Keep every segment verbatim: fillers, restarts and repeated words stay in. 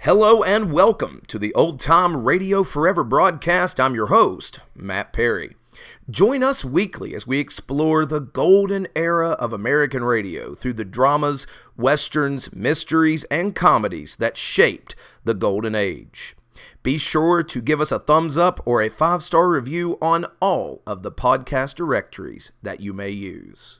Hello and welcome to the Old Time Radio Forever broadcast. I'm your host, Matt Perry. Join us weekly as we explore the golden era of American radio through the dramas, westerns, mysteries, and comedies that shaped the golden age. Be sure to give us a thumbs up or a five-star review on all of the podcast directories that you may use.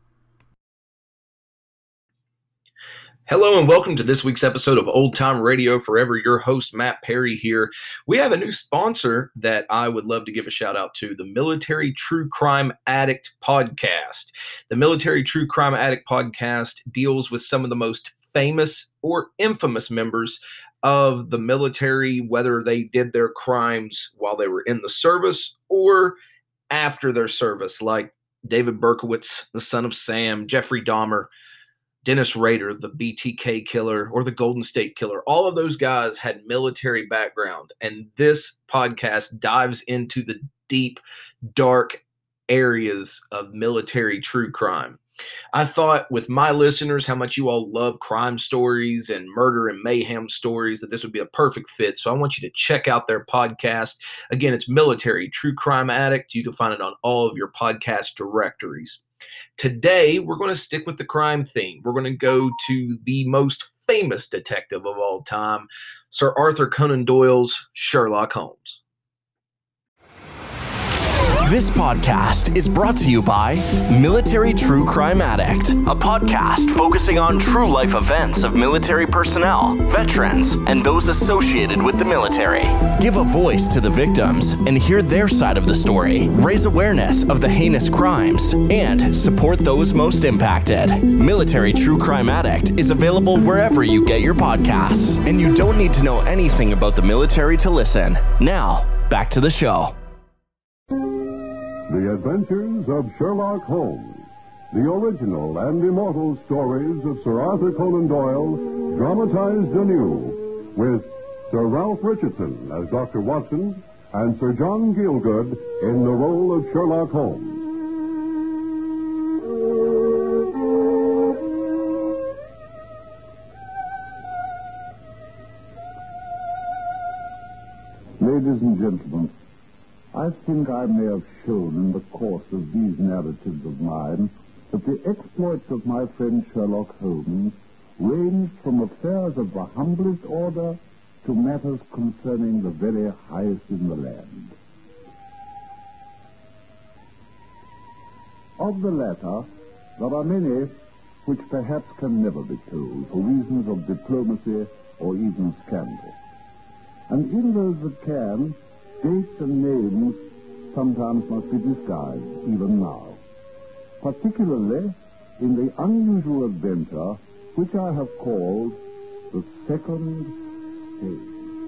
Hello and welcome to this week's episode of Old Time Radio Forever. Your host, Matt Perry here. We have a new sponsor that I would love to give a shout out to, the Military True Crime Addict Podcast. The Military True Crime Addict Podcast deals with some of the most famous or infamous members of the military, whether they did their crimes while they were in the service or after their service, like David Berkowitz, the Son of Sam, Jeffrey Dahmer, Dennis Rader, the B T K killer, or the Golden State Killer. All of those guys had military background, and this podcast dives into the deep, dark areas of military true crime. I thought with my listeners, how much you all love crime stories and murder and mayhem stories, that this would be a perfect fit. So I want you to check out their podcast. Again, it's Military True Crime Addict. You can find it on all of your podcast directories. Today, we're going to stick with the crime theme. We're going to go to the most famous detective of all time, Sir Arthur Conan Doyle's Sherlock Holmes. This podcast is brought to you by Military True Crime Addict, a podcast focusing on true life events of military personnel, veterans, and those associated with the military. Give a voice to the victims and hear their side of the story, raise awareness of the heinous crimes, and support those most impacted. Military True Crime Addict is available wherever you get your podcasts, and you don't need to know anything about the military to listen. Now, back to the show. The Adventures of Sherlock Holmes, the original and immortal stories of Sir Arthur Conan Doyle, dramatized anew, with Sir Ralph Richardson as Doctor Watson and Sir John Gielgud in the role of Sherlock Holmes. Ladies and gentlemen, I think I may have shown in the course of these narratives of mine that the exploits of my friend Sherlock Holmes range from affairs of the humblest order to matters concerning the very highest in the land. Of the latter, there are many which perhaps can never be told for reasons of diplomacy or even scandal. And in those that can, dates and names sometimes must be disguised, even now. Particularly in the unusual adventure which I have called the Second Stage.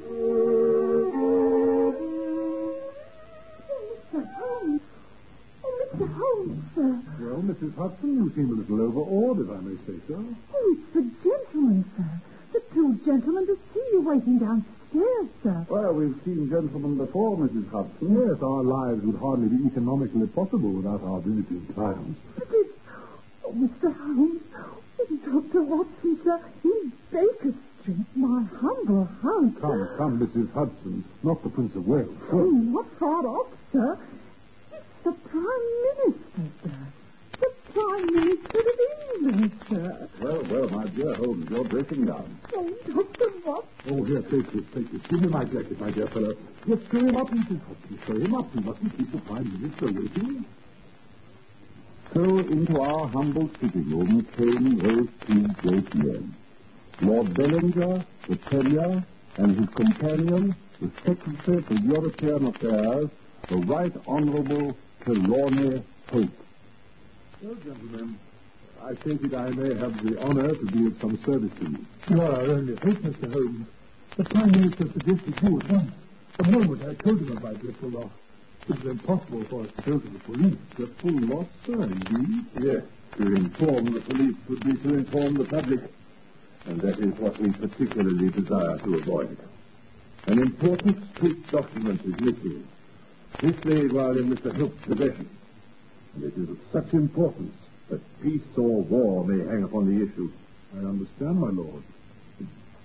Mister Holmes! Oh, Mister Holmes, sir! Well, Missus Hudson, you seem a little overawed, if I may say so. Oh, it's the gentleman, sir. The two gentlemen to see you waiting downstairs, sir. Well, we've seen gentlemen before, Missus Hudson. Yes, our lives would hardly be economically possible without our visiting clients. But it's... Oh, Mister Holmes, it's Doctor Watson, sir, in Baker Street, my humble house. Come, come, Missus Hudson, not the Prince of Wales. Oh, not far off, sir. It's the Prime Minister, sir. The Prime Minister of England, sir. Well, well, my dear Holmes, you're breaking down. Oh, Doctor Watson. Oh, here, take this, take this. Give me my jacket, my dear fellow. Yes, stir him up, Missus Hudson, stir him up. You mustn't keep the Prime Minister waiting. So into our humble sitting room came those two great men. Lord Bellinger, the Premier, and his companion, the Secretary for European Affairs, the Right Honourable Trelawney Hope. Well, gentlemen, I take it I may have the honour to be of some service to you. You are our only hope, Mister Holmes. The Prime Minister suggested you at once. The moment I told him about your loss, it was impossible for us to go to the police. The full loss, sir, indeed? Yes, to inform the police would be to inform the public, and that is what we particularly desire to avoid. An important street document is missing. This laid while in Mister Hope's possession, and it is of such importance that peace or war may hang upon the issue. I understand, my lord.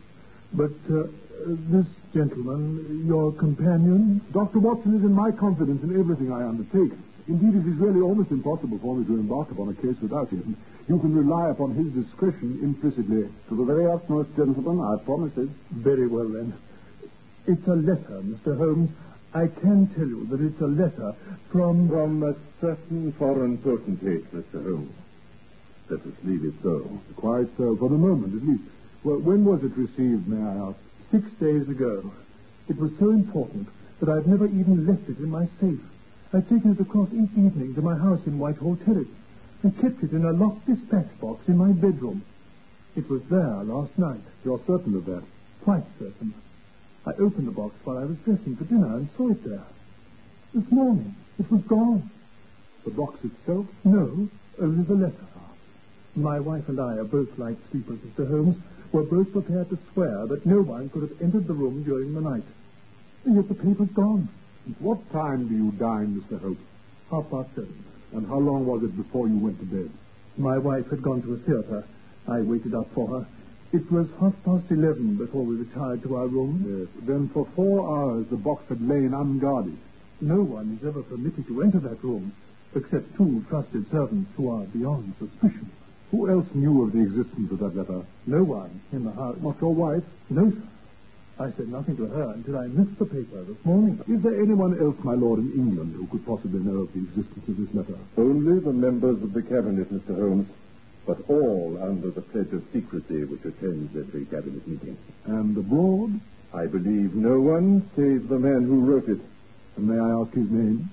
But uh, this gentleman, your companion? Doctor Watson is in my confidence in everything I undertake. Indeed, it is really almost impossible for me to embark upon a case without him. You can rely upon his discretion implicitly. To the very utmost, gentlemen, I promise it. Very well, then. It's a letter, Mister Holmes. I can tell you that it's a letter from... From a certain foreign potentate, Mister Holmes. Let us leave it so. Quite so, for the moment, at least. Well, when was it received, may I ask? Six days ago. It was so important that I've never even left it in my safe. I've taken it across each evening to my house in Whitehall Terrace and kept it in a locked dispatch box in my bedroom. It was there last night. You're certain of that? Quite certain. I opened the box while I was dressing for dinner and saw it there. This morning, it was gone. The box itself? No, only the letter. My wife and I are both light sleepers, Mister Holmes. We're both prepared to swear that no one could have entered the room during the night. And yet the paper's gone. At what time do you dine, Mister Hope? Half past seven. And how long was it before you went to bed? My wife had gone to a theatre. I waited up for her. It was half past eleven before we retired to our room. Yes. Then for four hours the box had lain unguarded. No one is ever permitted to enter that room, except two trusted servants who are beyond suspicion. Who else knew of the existence of that letter? No one in the house. Not your wife? No, sir. I said nothing to her until I missed the paper this morning. Is there anyone else, my lord, in England who could possibly know of the existence of this letter? Only the members of the cabinet, Mister Holmes, but all under the pledge of secrecy which attends every cabinet meeting. And abroad? I believe no one save the man who wrote it. And may I ask his name?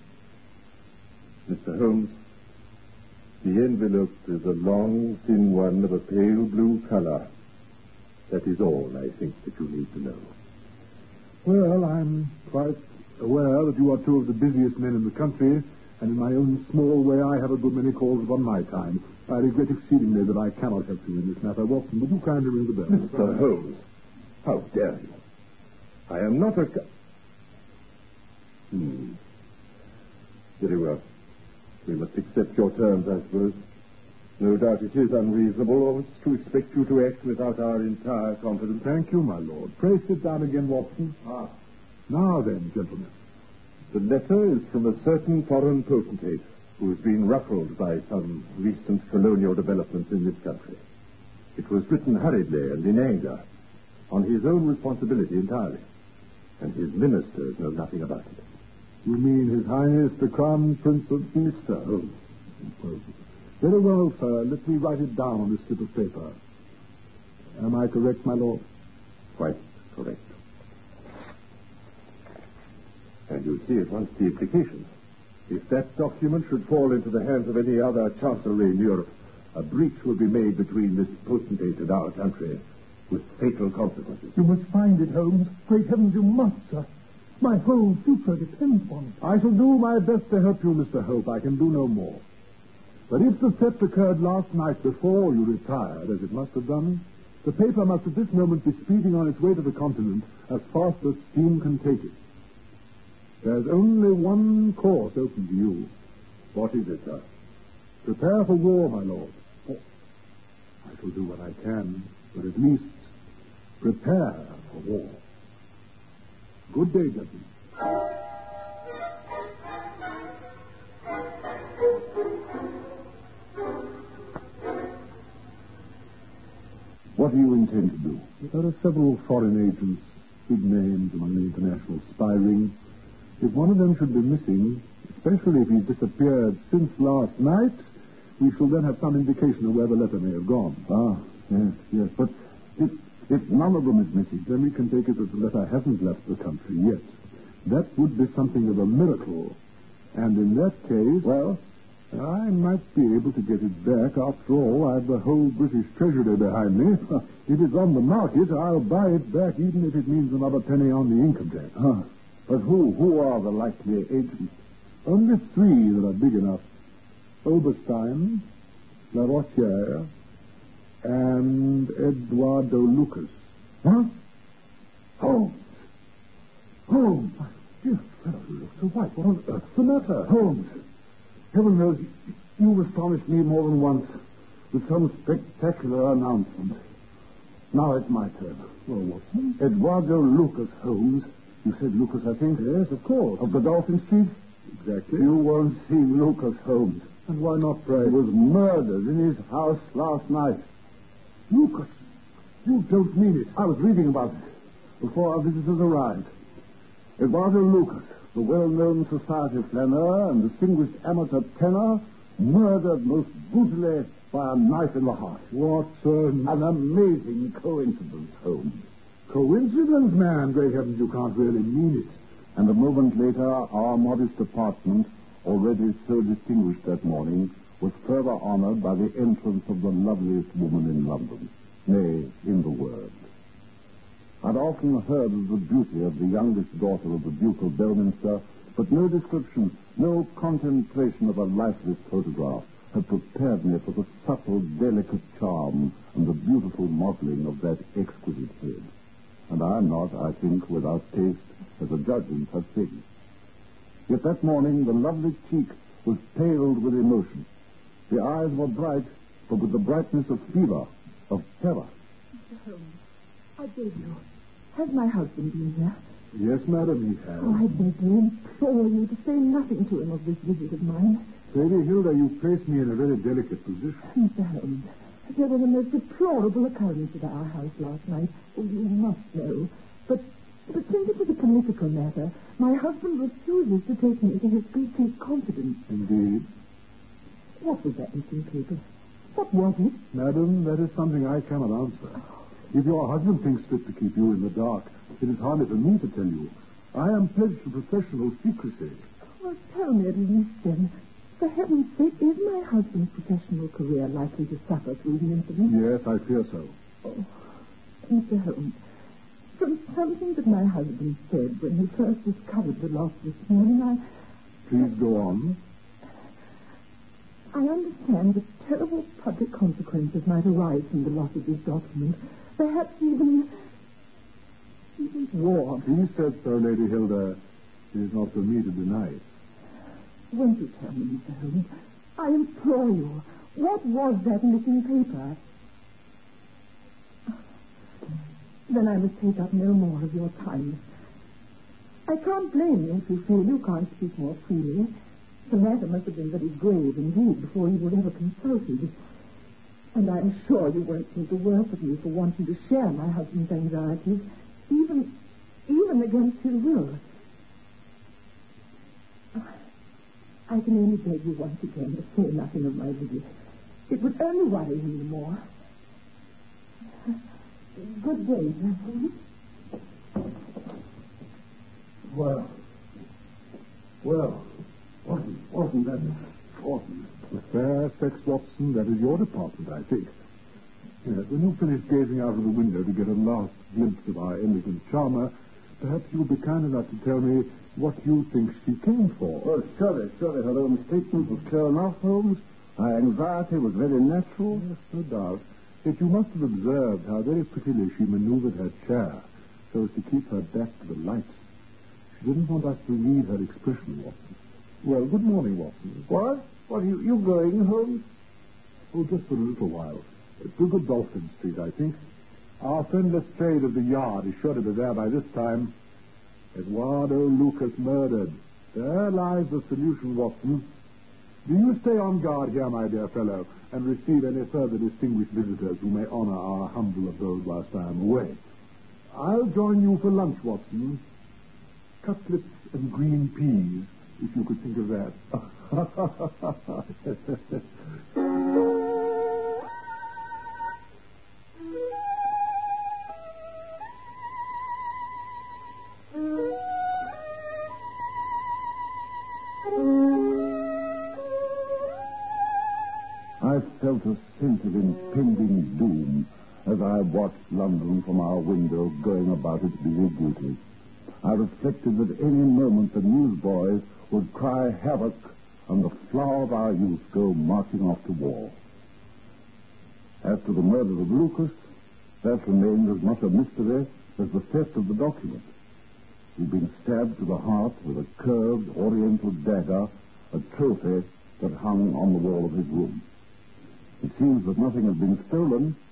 Mister Holmes, the envelope is a long, thin one of a pale blue color. That is all I think that you need to know. Well, I'm quite aware that you are two of the busiest men in the country, and in my own small way I have a good many calls upon my time. I regret exceedingly that I cannot help you in this matter. Watson, would you kindly ring the bell? Mister Holmes, how dare you? I am not a... Hmm. Very well. We must accept your terms, I suppose. No doubt it is unreasonable to expect you to act without our entire confidence. Thank you, my lord. Pray sit down again, Watson. Ah. Now then, gentlemen. The letter is from a certain foreign potentate who has been ruffled by some recent colonial developments in this country. It was written hurriedly and in anger, on his own responsibility entirely, and his ministers know nothing about it. You mean His Highness the Crown Prince of Mister Holmes? Very well, sir. Let me write it down on this slip of paper. Am I correct, my lord? Quite correct. And you see at once the implications. If that document should fall into the hands of any other chancellery in Europe, a breach will be made between this potentate and our country, with fatal consequences. You must find it, Holmes. Great heavens, you must, sir. My whole future depends upon it. I shall do my best to help you, Mister Hope. I can do no more. But if the theft occurred last night before you retired, as it must have done, the paper must at this moment be speeding on its way to the continent as fast as steam can take it. There's only one course open to you. What is it, sir? Prepare for war, my lord. Oh, I shall do what I can, but at least prepare for war. Good day, gentlemen. What do you intend to do? There are several foreign agents, big names among the international spy ring. If one of them should be missing, especially if he's disappeared since last night, we shall then have some indication of where the letter may have gone. Ah, yes, yes. But if, if none of them is missing, then we can take it that the letter hasn't left the country yet. That would be something of a miracle. And in that case... Well... I might be able to get it back. After all, I've the whole British Treasury behind me. If it's on the market, I'll buy it back, even if it means another penny on the income tax. Huh. But who? Who are the likely agents? Only three that are big enough. Oberstein, La Rochière, and Eduardo Lucas. Huh? Holmes! Holmes! My dear fellow, you look so white. What on earth's the matter? Holmes! Heaven knows, you've astonished me more than once with some spectacular announcement. Now it's my turn. Well, Watson? Eduardo Lucas Holmes. You said Lucas, I think? Yes, of course. Of the Dolphin Street? Exactly. You won't see Lucas Holmes. And why not, pray? He was murdered in his house last night. Lucas? You don't mean it. I was reading about it before our visitors arrived. Eduardo Lucas, the well-known society flaneur and distinguished amateur tenor, murdered most brutally by a knife in the heart. What an... An amazing coincidence, Holmes. Coincidence, man. Great heavens, you can't really mean it. And a moment later, our modest apartment, already so distinguished that morning, was further honored by the entrance of the loveliest woman in London, nay, in the world. I'd often heard of the beauty of the youngest daughter of the Duke of Belminster, but no description, no contemplation of a lifeless photograph had prepared me for the subtle, delicate charm and the beautiful modeling of that exquisite head. And I am not, I think, without taste, as a judge in such things. Yet that morning the lovely cheek was paled with emotion. The eyes were bright, but with the brightness of fever, of terror. Mister Holmes, I beg you, has my husband been here? Yes, madam, he has. Oh, I beg you, implore you to say nothing to him of this visit of mine. Lady Hilda, you place me in a very delicate position. Mister Holmes, there was a most deplorable occurrence at our house last night. Oh, you must know. But, but since it was a political matter, my husband refuses to take me into his complete confidence. Indeed. What was that missing paper? What was it? Madam, that is something I cannot answer. If your husband thinks fit to keep you in the dark, it is hardly for me to tell you. I am pledged to professional secrecy. Well, tell me at least then. For heaven's sake, is my husband's professional career likely to suffer through the incident? Yes, I fear so. Oh, Mister Holmes, from something that my husband said when he first discovered the loss this morning, I... Please go on. I understand that terrible public consequences might arise from the loss of this document. Perhaps even... even war. He said so, Lady Hilda. It is not for me to deny it. Won't you tell me, Mister Holmes? I implore you. What was that missing paper? Then I must take up no more of your time. I can't blame you if you feel you can't speak more freely. The matter must have been very grave indeed before you were ever consulted. And I'm sure you won't think the worse of me for wanting to share my husband's anxieties, even, even against his will. I can only beg you once again to say nothing of my visit. It would only worry him the more. Good day, gentlemen. Well, well, wasn't, wasn't that important? The fair sex, Watson, that is your department, I think. Yes, when you finish gazing out of the window to get a last glimpse of our elegant charmer, perhaps you'll be kind enough to tell me what you think she came for. Well, surely, surely her own statement was clear enough, Holmes. Her anxiety was very natural. Yes, no doubt. Yet you must have observed how very prettily she maneuvered her chair so as to keep her back to the lights. She didn't want us to read her expression, Watson. Well, good morning, Watson. What? What, are you, you going, Holmes? Oh, just for a little while. To the Dolphin Street, I think. Our friend Lestrade of the Yard is sure to be there by this time. Eduardo Lucas murdered. There lies the solution, Watson. Do you stay on guard here, my dear fellow, and receive any further distinguished visitors who may honor our humble abode whilst I am away. I'll join you for lunch, Watson. Cutlets and green peas, if you could think of that. I felt a sense of impending doom as I watched London from our window going about its busy duty. I reflected that any moment the newsboys would cry havoc and the flower of our youth go marching off to war. As to the murder of Lucas, that remained as much a mystery as the theft of the document. He'd been stabbed to the heart with a curved oriental dagger, a trophy that hung on the wall of his room. It seems that nothing had been stolen,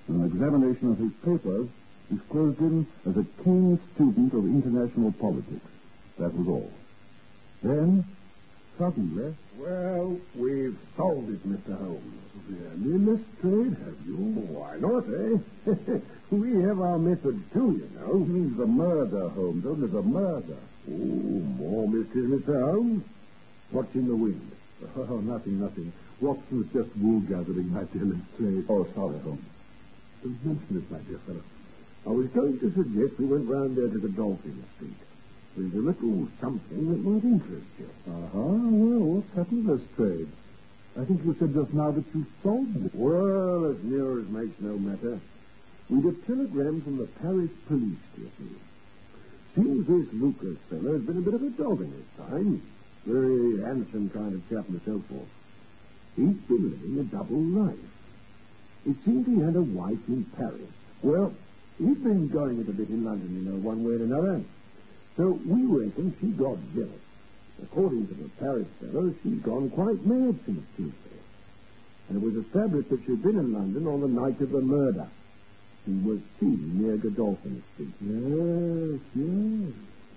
An examination of his papers disclosed him as a keen student of international politics. That was all. Then, suddenly... Well, we've solved it, Mister Holmes. Really, Lestrade, have you? Why not, eh? We have our methods, too, you know. It means the murder, Holmes. Only the murder. Oh, more mysteries, Mister Holmes. What's in the wind? Oh, nothing, nothing. Watson's just wool gathering, my dear Lestrade. Oh, sorry, Holmes. Don't mention it, my dear fellow. I was going to suggest we went round there to the Dolphin Street. There's a little something that might interest you. Uh-huh. Well, what's happened, Lestrade? I think you said just now that you solved it. Well, as near as makes no matter. We'd a telegram from the Paris police, you see. Seems this Lucas fellow has been a bit of a dog in his time. Very handsome kind of chap and so forth. He's been living a double life. It seemed he had a wife in Paris. Well, he'd been going it a bit in London, you know, one way or another. So we reckon she got jealous. According to the Paris fellow, she'd gone quite mad since Tuesday. And it was established that she'd been in London on the night of the murder. She was seen near Godolphin Street. Yes, yes.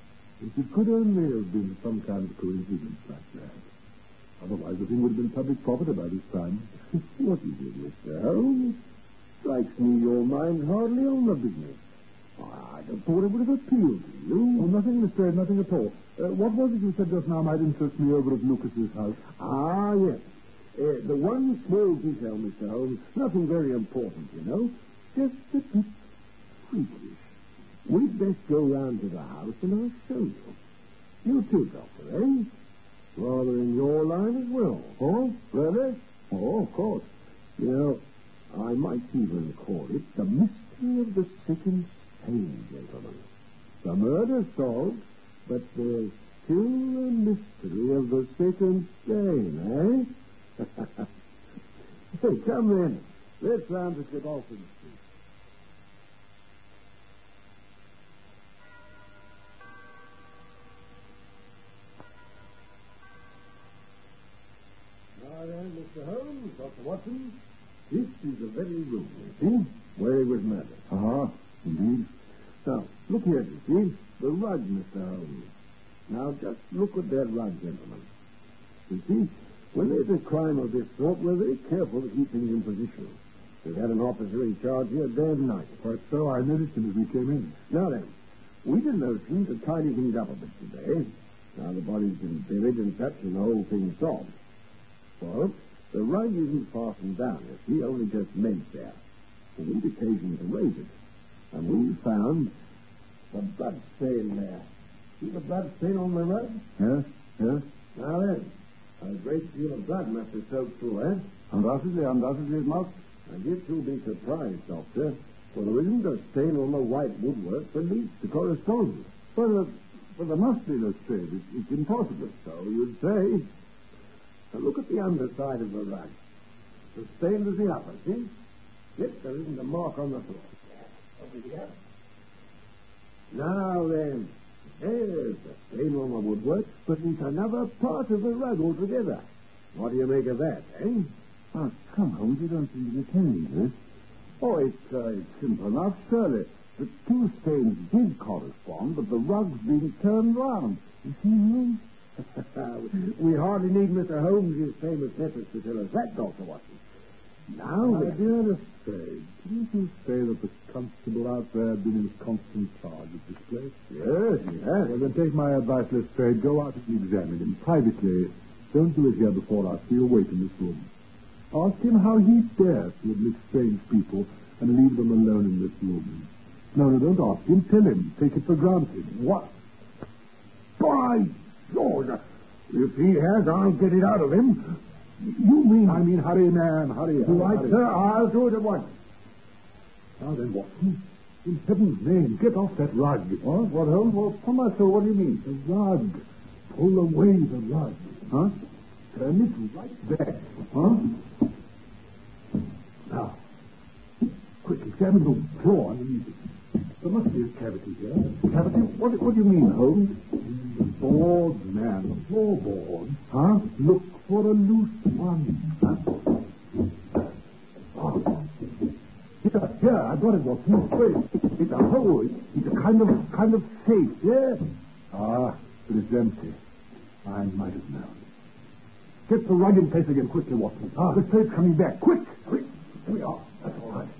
It could only have been some kind of coincidence like that. Otherwise, the thing would have been public property by this time. What is it, Mister Holmes? Strikes me your mind's hardly on the business. I'd have thought it would have appealed to you. Oh, nothing, Mister nothing at all. Uh, what was it you said just now might interest me over at Lucas's house? Ah, yes. Uh, the one small detail, Mister Holmes, nothing very important, you know. Just a bit freakish. We'd best go round to the house and I'll show you. You too, Doctor, eh? Rather in your line as well. Oh, really? Oh, of course. You know, I might even call it the mystery of the second stain, gentlemen. The murder's solved, but there's still a mystery of the second stain, eh? Hey, come in. Let's round to Godolphin Street. Now then, Mister Holmes, Doctor Watson, this is the very room, you see, where he was murdered. Uh-huh, indeed. Now, look here, you see, the rug, Mister Holmes. Now, just look at that rug, gentlemen. You see, when there's a crime of this sort, we're very careful to keep things in position. We've had an officer in charge here day and night. Quite so. I noticed him as we came in. Now then, we'd a notion to tidy things up a bit today. Now the body's been buried and such, and the whole thing's solved. Well, the rug isn't fastened down, you see, only just meant there. So we'd occasion to raise it. And we found the blood stain there. See the blood stain on the rug? Yes, yes. Now then, a great deal of blood must have soaked through, eh? Undoubtedly, undoubtedly it must. And yet you'll be surprised, Doctor, for there isn't a stain on the white woodwork that leads to correspond. But, uh, but there must be, Lestrade. It's, it's impossible. So you'd say. Now look at the underside of the rug. The stain is the upper, see? Yet there isn't a mark on the floor. Over here. Now then, there's the stain on the woodwork, but it's another part of the rug altogether. What do you make of that, eh? Oh, come, Holmes, you don't seem to be telling me this. Oh, it's, uh, it's simple enough, surely. The two stains did correspond, but the rug's been turned round. You see, Holmes? We hardly need Mister Holmes' famous methods to tell us that, Doctor Watson. Now, my dear Lestrade, didn't you say that the constable out there had been in constant charge of this place? Yes, yes. Well, then take my advice, Lestrade. Go out and examine him privately. Don't do it here before us. We'll wait in this room. Ask him how he dares to admit strange people and leave them alone in this room. No, no, don't ask him. Tell him. Take it for granted. What? By George, if he has, I'll get it out of him. You mean... I mean, hurry, man, hurry. Right, hurry. sir, I'll do it at once. Now then, Watson, in heaven's name, get off that rug. What? What, Holmes? Well, come on, sir, what do you mean? The rug. Pull away the rug. Huh? Turn it right there. Huh? Now, quick, examine the floor underneath it. There must be a cavity here. Cavity? What, what do you mean, Holmes? The board, man, the floorboard. Huh? Look for a loose one. Huh? Oh. Here, Here, I got it, Watson. Wait, it's a hole. It's a kind of kind of safe, yeah? Ah, but it's empty. I might have known. Get the rug in place again quickly, Watson. Ah, the safe's coming back. Quick! Quick! Here we are. That's all right.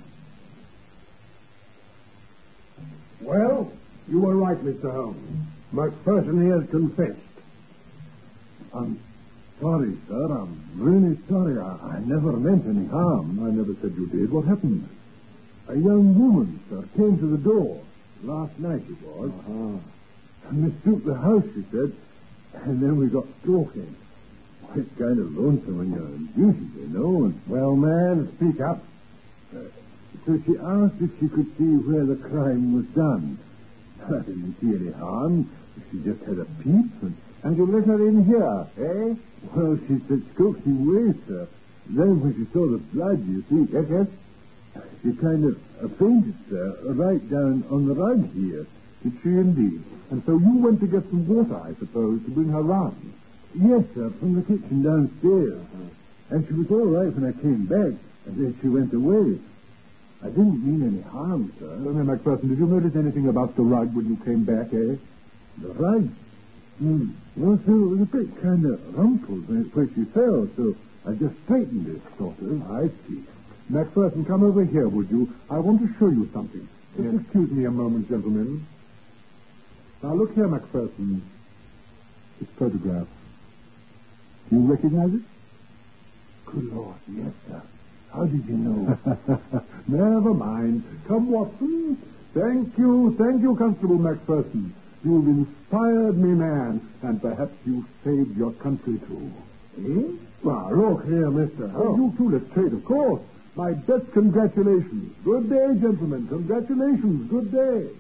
Well, you were right, Mister Holmes. McPherson here has confessed. I'm sorry, sir. I'm really sorry. I, I never meant any harm. I never said you did. What happened? A young woman, sir, came to the door. Last night it was. Uh-huh. And mistook the house, she said. And then we got talking. Well, it's kind of lonesome when you're on duty, you know. And, well, man, speak up. Uh, so she asked if she could see where the crime was done. I didn't see any harm. She just had a peep. And, and you let her in here, eh? Well, she said coaxing ways, sir. Then when she saw the blood, you see... Yes, yes? She kind of uh, fainted, sir, right down on the rug here. Did she indeed? And so you went to get some water, I suppose, to bring her round? Yes, sir, from the kitchen downstairs. Uh-huh. And she was all right when I came back, and then she went away. I didn't mean any harm, sir. Tell me, McPherson, did you notice anything about the rug when you came back, eh? The rug? Hmm. Well, sir, it was a bit kind of rumpled when it, where she fell, so I just straightened it, sort of. I see. McPherson, come over here, would you? I want to show you something. Just yes. Excuse me a moment, gentlemen. Now, look here, McPherson. This photograph. Do you recognize it? Good Lord, yes, sir. How did you know? Never mind. Come, Watson. Thank you, thank you, Constable McPherson. You've inspired me, man, and perhaps you've saved your country, too. Eh? Well, look here, mister. Oh. You too, let's trade, of course. My best congratulations. Good day, gentlemen. Congratulations. Good day.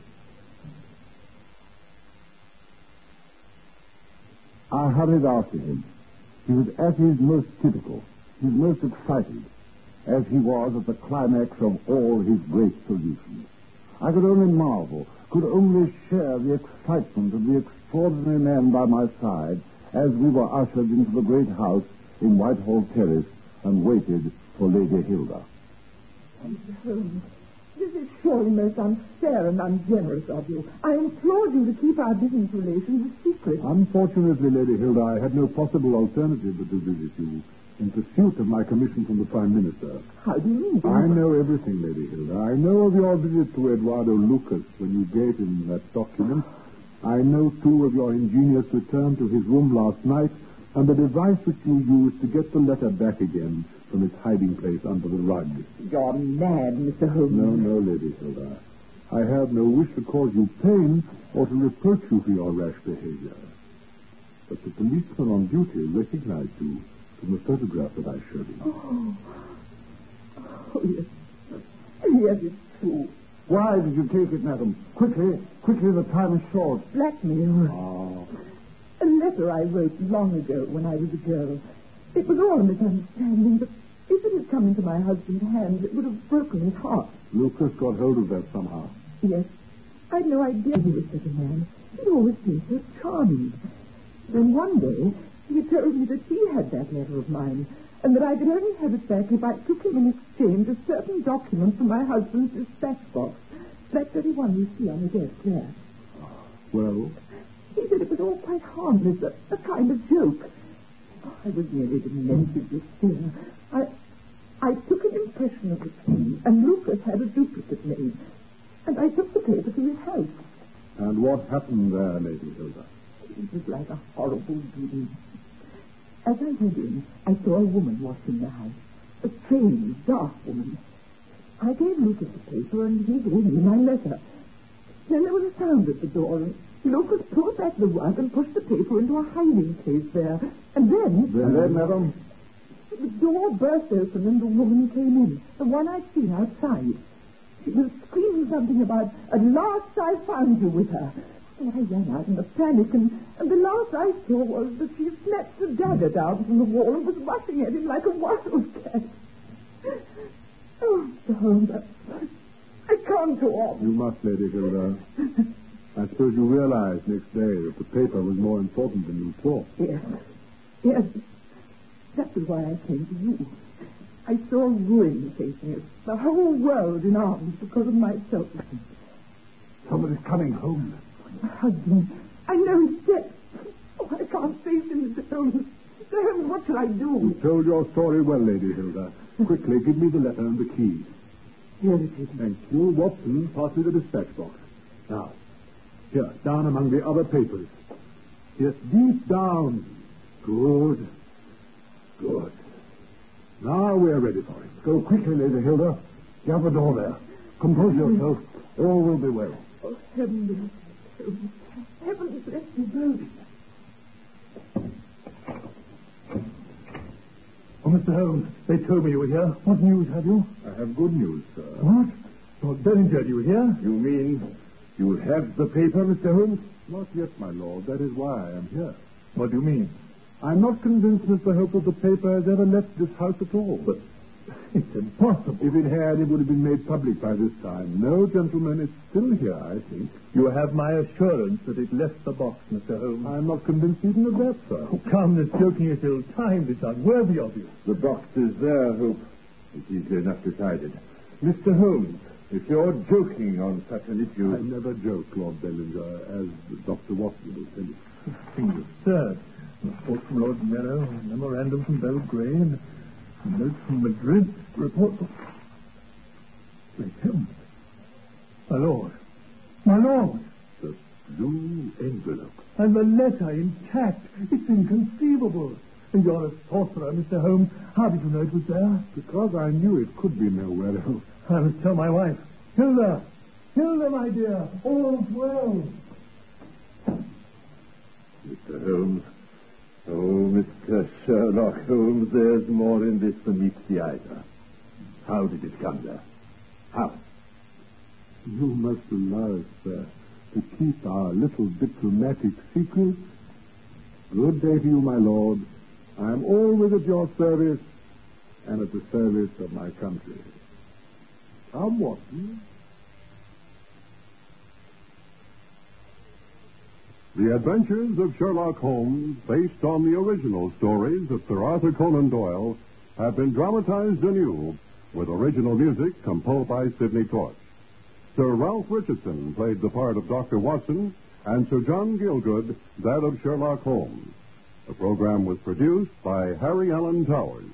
I hurried after him. He was at his most typical, his most excited, as he was at the climax of all his great solutions. I could only marvel, could only share the excitement of the extraordinary man by my side as we were ushered into the great house in Whitehall Terrace and waited for Lady Hilda. Mister Holmes, this is surely most unfair and ungenerous of you. I implored you to keep our business relations a secret. Unfortunately, Lady Hilda, I had no possible alternative but to visit you in pursuit of my commission from the Prime Minister. How do you mean? I know everything, Lady Hilda. I know of your visit to Eduardo Lucas when you gave him that document. I know, too, of your ingenious return to his room last night and the device which you used to get the letter back again from its hiding place under the rug. You're mad, Mister Holmes. No, no, Lady Hilda. I have no wish to cause you pain or to reproach you for your rash behavior. But the policeman on duty recognized you from the photograph that I showed him. Oh, oh yes. Yes, it's true. Why did you take it, madam? Quickly, quickly, the time is short. Blackmail. Oh. A letter I wrote long ago when I was a girl. It was all a misunderstanding, but if it had come into my husband's hands, it would have broken his heart. Lucas got hold of that somehow. Yes. I'd no idea he was such a man. He'd always been so charming. Then one day, he told me that he had that letter of mine, and that I could only have it back if I took him in exchange a certain document from my husband's dispatch box. That very one you see on the desk there. Well? He said it was all quite harmless, a, a kind of joke. Oh, I was nearly demented with fear. I, I took an impression of the key, and Lucas had a duplicate made. And I took the paper to his house. And what happened there, Lady Hilda? It was like a horrible dream. As I went in, I saw a woman washing the house. A strange, dark woman. I gave Lucas the paper, and he gave me my letter. Then there was a sound at the door, and Lucas pulled back the rug and pushed the paper into a hiding place there. And then... Then, then, madam? The door burst open, and the woman came in. The one I'd seen outside. She was screaming something about, "At last I found you," with her. And I ran out in a panic, and, and the last I saw was that she snatched a dagger down from the wall and was rushing at him like a wildcat. Oh, Mister Holmes, I, I can't go on. You must, Lady Hilda. I suppose you realized next day that the paper was more important than you thought. Yes. Yes. That was why I came to you. I saw ruin facing us, the whole world in arms because of my selfishness. Somebody's coming home. My husband, I know he's dead. Oh, I can't face him, Mister Holmes. Mister Holmes, what shall I do? You told your story well, Lady Hilda. Quickly, give me the letter and the key. Here it is. Thank you. Watson, pass me the dispatch box. Now, here, down among the other papers. Yes, deep down. Good. Good. Now we're ready for it. Go quickly, Lady Hilda. You have the door there. Compose yourself. All will be well. Oh, heaven bless you. Heaven bless you both. Oh, Mister Holmes, they told me you were here. What news have you? I have good news, sir. What? Lord Bellinger, you were here? You mean you have the paper, Mister Holmes? Not yet, my lord. That is why I am here. What do you mean? I'm not convinced Mister Hope that the paper has ever left this house at all. But it's impossible. If it had, it would have been made public by this time. No, gentlemen, it's still here, I think. You have my assurance that it left the box, Mister Holmes. I'm not convinced even of that, sir. Oh, calmness, joking is ill-timed. It's unworthy of you. The box is there, Hope. It's easy enough decided. Mister Holmes, if you're joking on such an issue... I never joke, Lord Bellinger, as Doctor Watson will tell you. It seems absurd. A report from Lord Merrow, a memorandum from Belgrade, and a note from Madrid, a report from... Great heavens. My lord. My lord. The blue envelope. And the letter intact. It's inconceivable. And you're a sorcerer, Mister Holmes. How did you know it was there? Because I knew it could be nowhere else. I must tell my wife. Hilda! Hilda, my dear! All's well. Mister Holmes. Oh, Mister Sherlock Holmes, there's more in this than meets the eye, sir. How did it come there? How? You must allow us, sir, to keep our little diplomatic secret. Good day to you, my lord. I am always at your service and at the service of my country. Come, Watson. The Adventures of Sherlock Holmes, based on the original stories of Sir Arthur Conan Doyle, have been dramatized anew with original music composed by Sidney Torch. Sir Ralph Richardson played the part of Doctor Watson, and Sir John Gielgud that of Sherlock Holmes. The program was produced by Harry Allen Towers.